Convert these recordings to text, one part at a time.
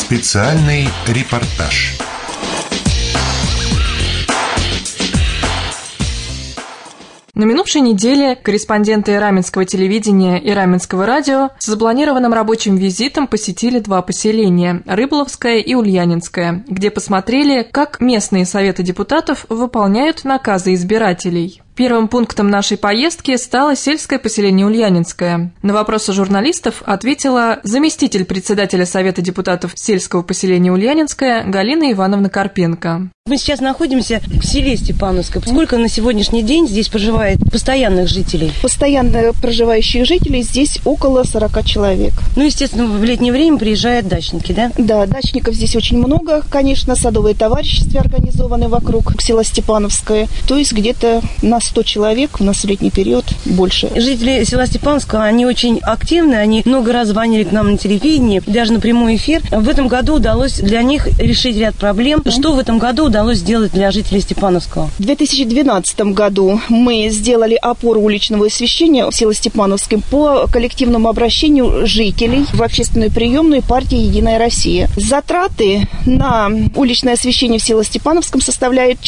Специальный репортаж. На минувшей неделе корреспонденты раменского телевидения и раменского радио с запланированным рабочим визитом посетили два поселения – Рыбловское и Ульянинское, где посмотрели, как местные советы депутатов выполняют наказы избирателей. Первым пунктом нашей поездки стало сельское поселение Ульянинское. На вопросы журналистов ответила заместитель председателя Совета депутатов сельского поселения Ульянинское Галина Ивановна Карпенко. Мы сейчас находимся в селе Степановское. Сколько на сегодняшний день здесь проживает постоянных жителей? Постоянно проживающих жителей здесь около 40 человек. Ну, естественно, в летнее время приезжают дачники, да? Да, дачников здесь очень много. Конечно, садовые товарищества организованы вокруг села Степановское. То есть где-то на 100 человек у нас в летний период больше. Жители села Степановского, они очень активны, они много раз звонили к нам на телевидении, даже на прямой эфир. В этом году удалось для них решить ряд проблем. Что в этом году удалось сделать для жителей Степановского? В 2012 году мы сделали опору уличного освещения в селе Степановском по коллективному обращению жителей в общественную приемную партии «Единая Россия». Затраты на уличное освещение в селе Степановском составляют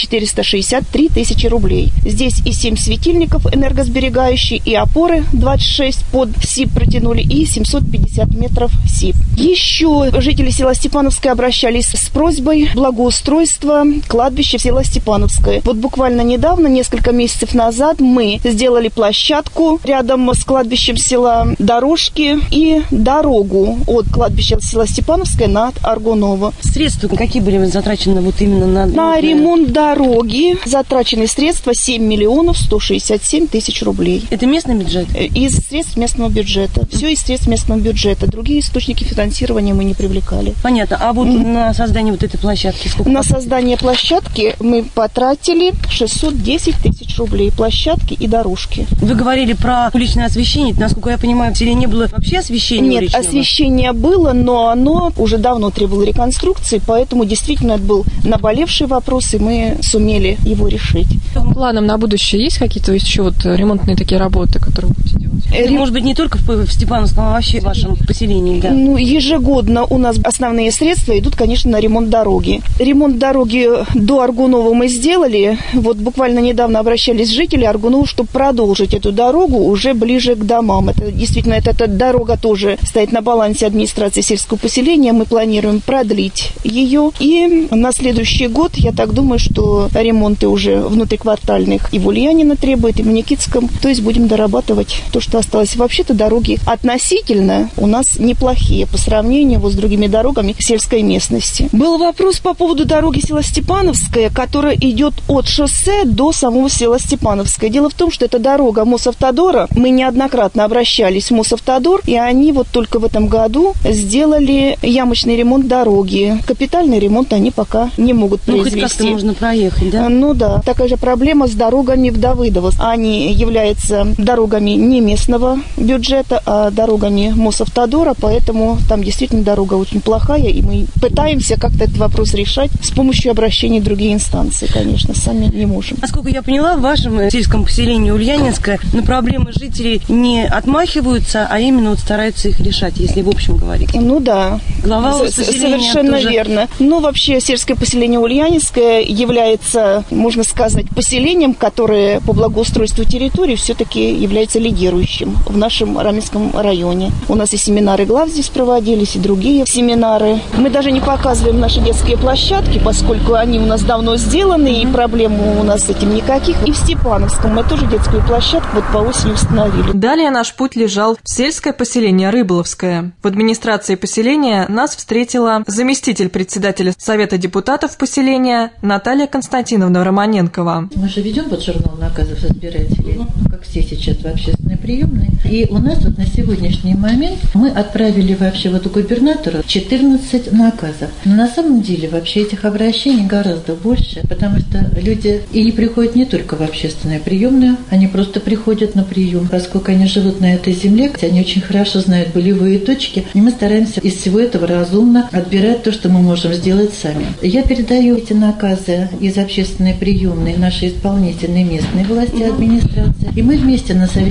463 тысячи рублей. Здесь и 7 светильников энергосберегающие, и опоры 26 под СИП протянули, и 750 метров СИП. Еще жители села Степановское обращались с просьбой благоустройства кладбища в село Степановское. Вот буквально недавно, несколько месяцев назад, мы сделали площадку рядом с кладбищем села, дорожки и дорогу от кладбища села Степановское на Аргуново. Средства какие были затрачены вот именно на ремонт дороги? Затрачены средства 7 миллионов 167 тысяч рублей. Это местный бюджет? Из средств местного бюджета. Все из средств местного бюджета. Другие источники финансирования мы не привлекали. Понятно. А вот на создание вот этой площадки сколько? На создание площадки мы потратили 610 тысяч рублей. Площадки и дорожки. Вы говорили про уличное освещение. Насколько я понимаю, в селе не было вообще освещения уличного? Нет, освещение было, но оно уже давно требовало реконструкции, поэтому действительно это был наболевший вопрос, и мы сумели его решить. Планом на будущее есть какие-то еще вот ремонтные такие работы, которые вы будете делать? Может быть, не только в Степановском, а вообще в вашем поселении, да? Ну, ежегодно у нас основные средства идут, конечно, на ремонт дороги. Ремонт дороги до Аргунова мы сделали. Вот буквально недавно обращались жители Аргунова, чтобы продолжить эту дорогу уже ближе к домам. Это действительно, эта дорога тоже стоит на балансе администрации сельского поселения. Мы планируем продлить ее. И на следующий год, я так думаю, что ремонты уже внутриквартальных и в Ульянино требует, и в Никитском. То есть будем дорабатывать то, что осталось. Вообще-то дороги относительно у нас неплохие по сравнению вот с другими дорогами сельской местности. Был вопрос по поводу дороги села Степановское, которая идет от шоссе до самого села Степановское. Дело в том, что это дорога Мосавтодора. Мы неоднократно обращались в Мосавтодор, и они вот только в этом году сделали ямочный ремонт дороги. Капитальный ремонт они пока не могут произвести. Ну, хоть как-то можно проехать, да? Ну да. Такая же проблема с дорогами в Давыдово. Они являются дорогами не местного бюджета, а дорогами Мосавтодора, поэтому там действительно дорога очень плохая, и мы пытаемся как-то этот вопрос решать с помощью обращений в другие инстанции, конечно, сами не можем. Насколько я поняла, в вашем сельском поселении Ульянинское на проблемы жителей не отмахиваются, а именно вот стараются их решать, если в общем говорить. Ну да, глава совершенно тоже верно. Ну, вообще, сельское поселение Ульянинское является, можно сказать, поселением, которое по благоустройству территории все-таки является лидирующим в нашем Раменском районе. У нас и семинары глав здесь проводились, и другие семинары. Мы даже не показываем наши детские площадки, поскольку они у нас давно сделаны, и проблем у нас с этим никаких. И в Степановском мы тоже детскую площадку вот по осени установили. Далее наш путь лежал в сельское поселение Рыбловское. В администрации поселения нас встретила заместитель председателя Совета депутатов поселения Наталья Константиновна Романенкова. Мы же ведем вот журнал наказов избирателей, как все сейчас в общественной приемной. И у нас вот на сегодняшний момент мы отправили вообще вот у губернатора 14 наказов. Но на самом деле вообще этих обращений гораздо больше, потому что люди и не приходят не только в общественную приемную, они просто приходят на прием. Поскольку они живут на этой земле, они очень хорошо знают болевые точки, и мы стараемся из всего этого разумно отбирать то, что мы можем сделать сами. Я передаю эти наказы из общественной приемной нашей исполнительной местной власти администрации, и мы вместе на Совете депутатов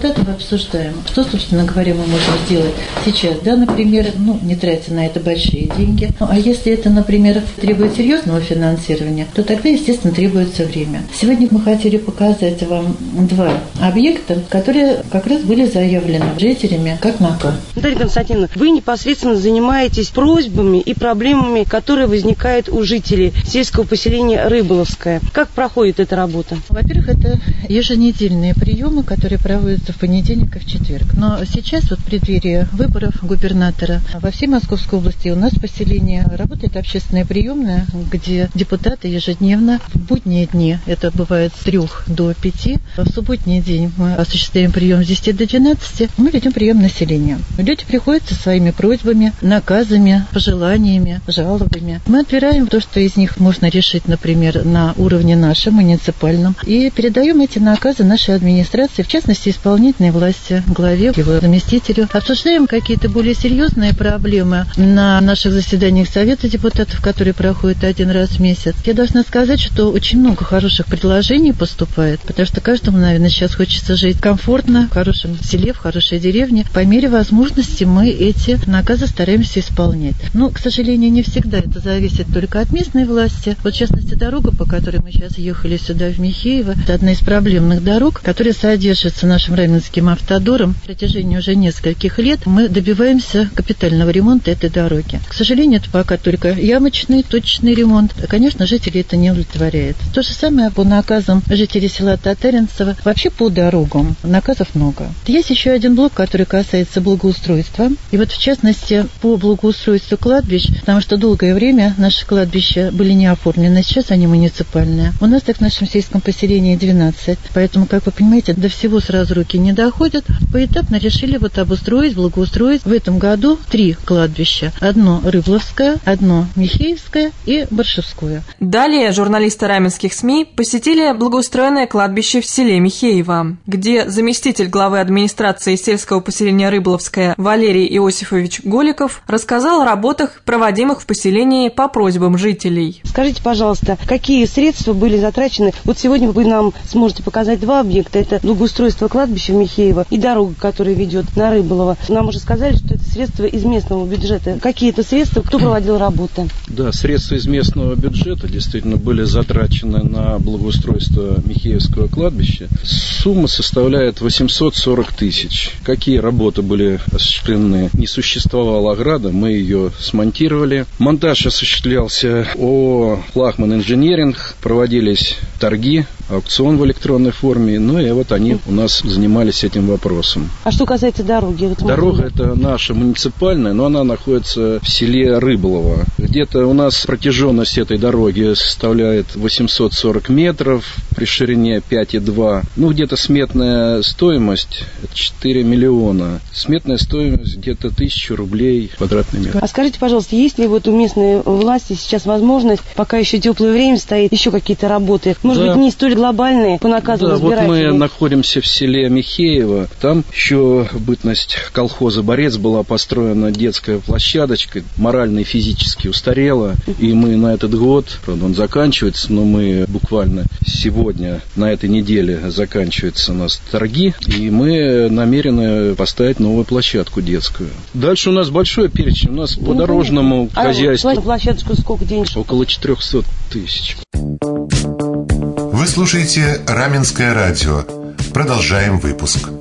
депутатов обсуждаем, что, собственно говоря, мы можем сделать сейчас. Да, например, не тратя на это большие деньги. А если это, например, требует серьезного финансирования, то тогда, естественно, требуется время. Сегодня мы хотели показать вам 2 объекта, которые как раз были заявлены жителями как наказ. Наталья Константиновна, вы непосредственно занимаетесь просьбами и проблемами, которые возникают у жителей сельского поселения Рыболовское. Как проходит эта работа? Во-первых, это еженедельные приемы, которые проводятся в понедельник и в четверг. Но сейчас, в преддверии выборов губернатора, во всей Московской области у нас в поселении работает общественная приемная, где депутаты ежедневно в будние дни, это бывает с 3 до 5, в субботний день мы осуществляем прием с 10 до 12, мы ведем прием населения. Люди приходят со своими просьбами, наказами, пожеланиями, жалобами. Мы отбираем то, что из них можно решить, например, на уровне нашем, муниципальном, и передаем эти наказы нашей администрации, в частности, исполнительной власти, главе, его заместителю. Обсуждаем какие-то более серьезные проблемы на наших заседаниях Совета депутатов, которые проходят 1 раз в месяц. Я должна сказать, что очень много хороших предложений поступает, потому что каждому, наверное, сейчас хочется жить комфортно, в хорошем селе, в хорошей деревне. По мере возможности мы эти наказы стараемся исполнять. Но, к сожалению, не всегда это зависит только от местной власти. Вот, в частности, дорога, по которой мы сейчас ехали сюда, в Михеево, это одна из проблемных дорог, которая содержится нашим раменским автодором. В протяжении уже нескольких лет мы добиваемся капитального ремонта этой дороги. К сожалению, это пока только ямочный, точечный ремонт. Конечно, жителей это не удовлетворяет. То же самое по наказам жителей села Татаринцево. Вообще по дорогам наказов много. Есть еще один блок, который касается благоустройства. И вот, в частности, по благоустройству кладбищ, потому что долгое время наши кладбища были не оформлены, сейчас они муниципальные. У нас так в нашем сельском поселении 12. Поэтому, как вы понимаете, до всего сразу руки не доходят. Поэтапно решили обустроить, благоустроить в этом году 3 кладбища. Одно Рыбловское, одно Михеевское и Боршевское. Далее журналисты раменских СМИ посетили благоустроенное кладбище в селе Михеево, где заместитель главы администрации сельского поселения Рыбловское Валерий Иосифович Голиков рассказал о работах, проводимых в поселении по просьбам жителей. Скажите, пожалуйста, какие средства были затрачены? Вот сегодня вы нам сможете показать 2 объекта. Это благоустройство кладбища в Михеево и дорога, которая ведет на Рыболово. Нам уже сказали, что это средства из местного бюджета. Какие это средства? Кто проводил работы? Да, средства из местного бюджета действительно были затрачены на благоустройство Михеевского кладбища. Сумма составляет 840 тысяч. Какие работы были осуществлены? Не существовала ограда, мы ее смонтировали. Монтаж осуществлялся ООО «Флагман Инжиниринг». Проводились торги, аукцион в электронной форме. И вот они у нас занимались этим вопросом. А что касается дороги? Дорога это наша муниципальная, но она находится в селе Рыболово. Где-то у нас протяженность этой дороги составляет 840 метров, при ширине 5,2. Где-то сметная стоимость 4 миллиона. Сметная стоимость где-то 1000 рублей квадратный метр. А скажите, пожалуйста, есть ли у местной власти сейчас возможность, пока еще теплое время стоит, еще какие-то работы? Может быть, не столь глобальные по наказу разбирателей? Вот мы находимся в селе Михеево. Там еще в бытность колхоза «Борец» была построена детская площадочка, морально и физически устарела. И мы на этот год, правда, он заканчивается, но мы буквально сегодня, на этой неделе, заканчиваются у нас торги, и мы намерены поставить новую площадку детскую. Дальше у нас большой перечень. У нас по дорожному хозяйству... А площадочку сколько денег? Около 400 тысяч. Вы слушаете Раменское радио. Продолжаем выпуск.